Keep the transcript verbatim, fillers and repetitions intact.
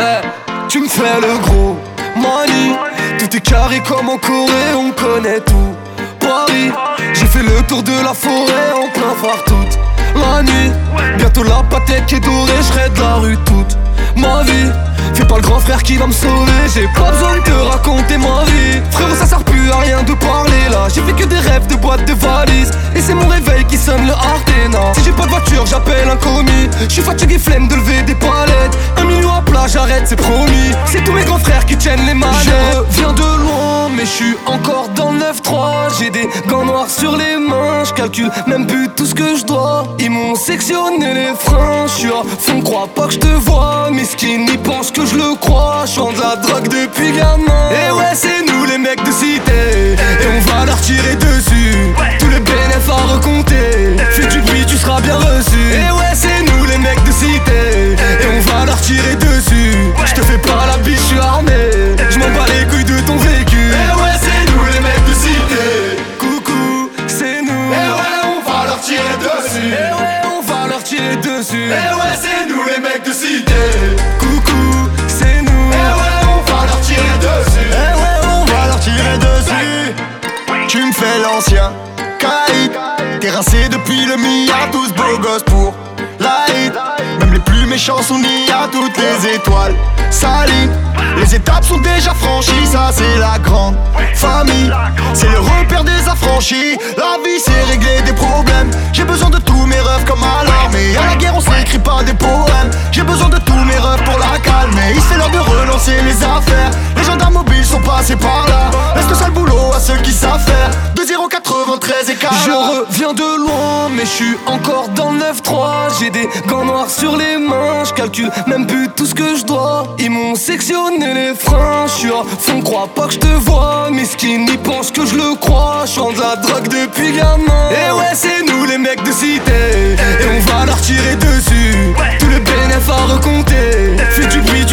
Ouais, tu me fais le gros money. Tout est carré comme en Corée, on connaît tout Paris. J'ai fait le tour de la forêt en plein phare toute la nuit. Bientôt la patek qui est dorée, j'serai de la rue toute ma vie. Fais pas le grand frère qui va me sauver, j'ai pas besoin de te raconter ma vie. Frérot, ça sert plus à rien de parler là. J'ai fait que des rêves de boîtes de valises. Et c'est mon réveil qui sonne le Artena. Si j'ai pas de voiture, j'appelle un commis. J'suis fatigué, flemme de lever des palettes. Un million à plat, j'arrête, c'est promis. C'est tous mes grands frères qui tiennent les manettes. Je viens de loin, mais j'suis encore dans le neuf trois. J'ai des gants noirs sur les mains, j'calcule même plus tout ce que je dois. Ils m'ont sectionné les freins, j'suis à fond, crois pas que je te vois. Mesquine, ils pensent que je le crois, j'vends de la drogue depuis gamin. Et ouais, c'est nous les mecs de cité, et on va leur tirer dessus. Tous les bénéfices à recompter, fais du bruit, tu seras bien reçu. Et ouais, c'est nous les mecs de cité, et on va leur tirer dessus. J'te fais pas la biche, j'suis armé, j'm'en bats les couilles de ton vécu. Et ouais, c'est nous les mecs de cité, coucou, c'est nous. Et ouais, on va leur tirer dessus. Et ouais, on va leur tirer dessus. Et ouais, c'est nous les mecs de cité, coucou, c'est nous. Et ouais, on va leur tirer dessus. Eh ouais, on va leur tirer dessus. Tu me fais l'ancien caïd, t'es rincé depuis le Mia, tous beaux gosses pour la hit. Même les plus méchants sont mis à toutes les étoiles s'alignent. Les étapes sont déjà franchies, ça c'est la grande famille. C'est le repère des affranchis. La vie c'est régler des problèmes. J'ai besoin de tous mes rêves comme à l'armée. À la guerre on s'écrit pas des poèmes. J'ai besoin de tous mes rêves pour la calmer. Il c'est l'heure de relancer les affaires. Les gendarmes mobiles sont passés par là. Laisse le sale boulot à ceux qui savent faire. De zéro quatre-vingt-treize et quarante. Je reviens de loin, mais je suis encore dans le neuf trois. J'ai des gants noirs sur les mains, je calcule même plus tout ce que je dois. Ils m'ont sectionné les freins, je suis à fond, crois pas que je te vois. Mesquine, ils pensent que je le crois, je de la drogue depuis gamin. Et ouais, c'est nous les mecs de cité, et on va leur tirer dessus. Tous les bénéfices à recompter, fais du bruit,